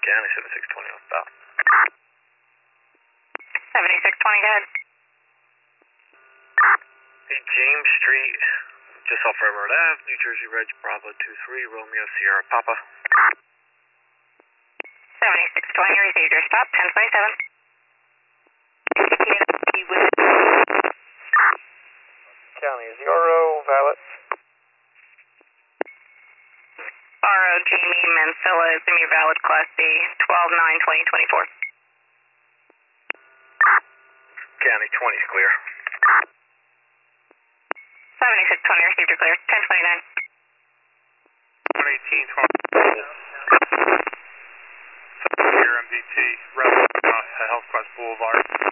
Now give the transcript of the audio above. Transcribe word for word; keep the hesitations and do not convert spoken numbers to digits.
County, seventy-six twenty on stop. seventy-six twenty, go ahead. Hey, James Street, just off Railroad Ave, New Jersey, Reg Bravo two three, Romeo Sierra Papa. seventy-six twenty, received your stop, ten twenty-seven. County zero, valet. Borrow Jamie Mansilla is in your valid class B, twelve nine twenty twenty-four. County twenty is clear. seventy-six twenty, received your clear, ten twenty-nine. one eighteen twelve. Clear M D T, Rebel, uh, Health Quest Boulevard.